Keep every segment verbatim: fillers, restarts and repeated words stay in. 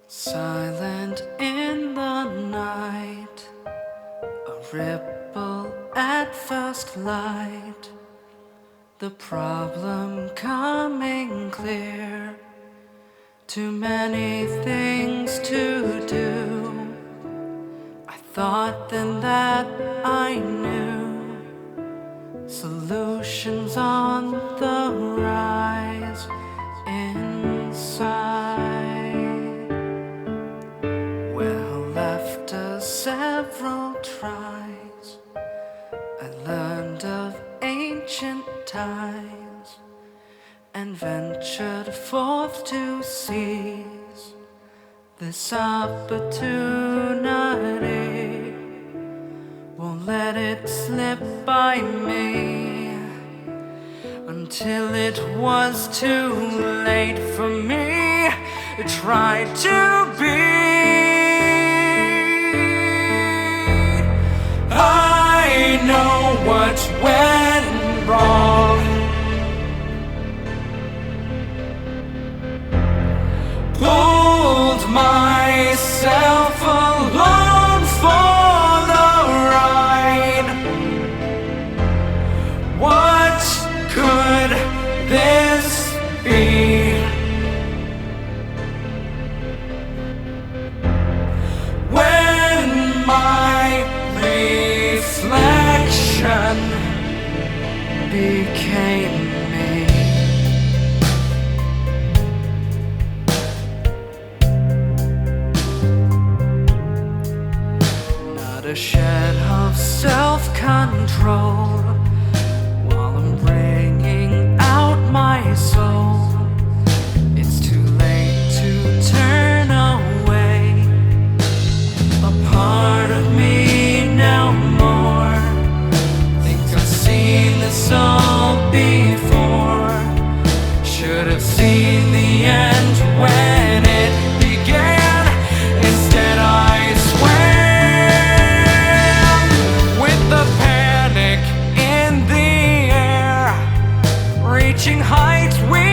Silent in the night, a ripple at first light, the problem coming clear. Too many things to do. I thought then that I knew solutions on the rise inside. Well, after several tries, I learned of ancient times and ventured forth to seize this opportunity. Won't let it slip by me until it was too late for me to try to be. I know what went wrong, pulled myself along for the ride. What could this be? When my reflection became me. Not a shed of self-control while I'm bringing out my soul. It's too late to turn away. A part of me now more thinks I've seen this all before. Should have seen the end when it began. Instead I swam with the panic in the air, reaching heights we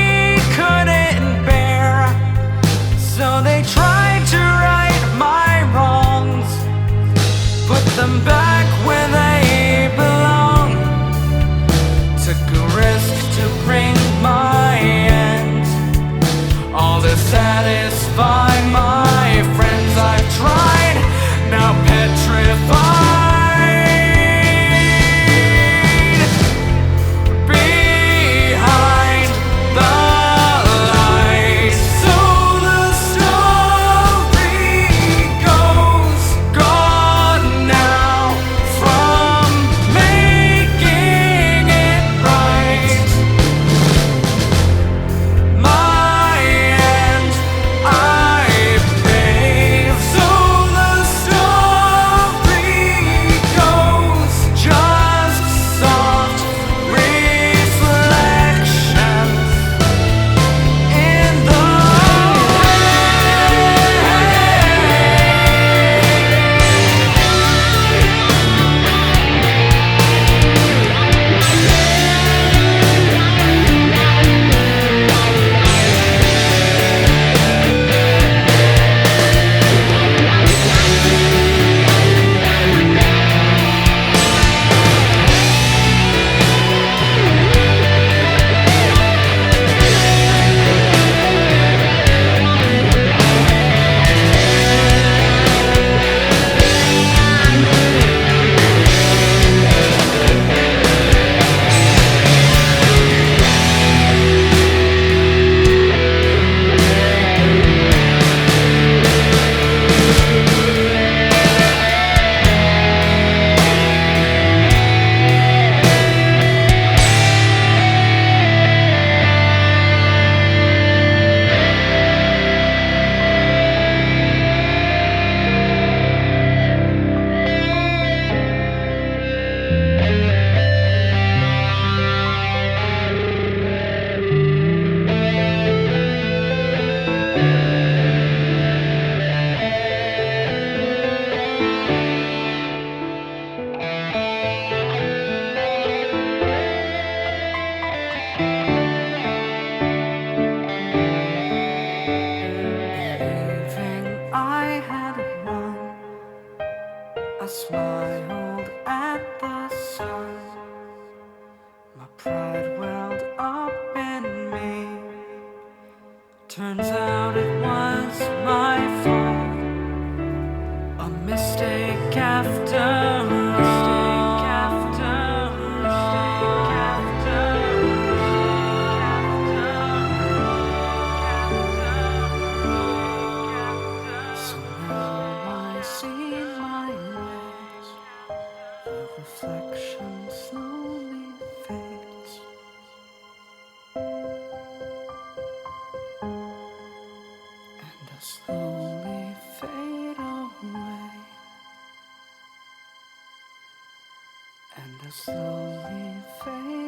passion slowly fades. And I slowly fade away. And I slowly fade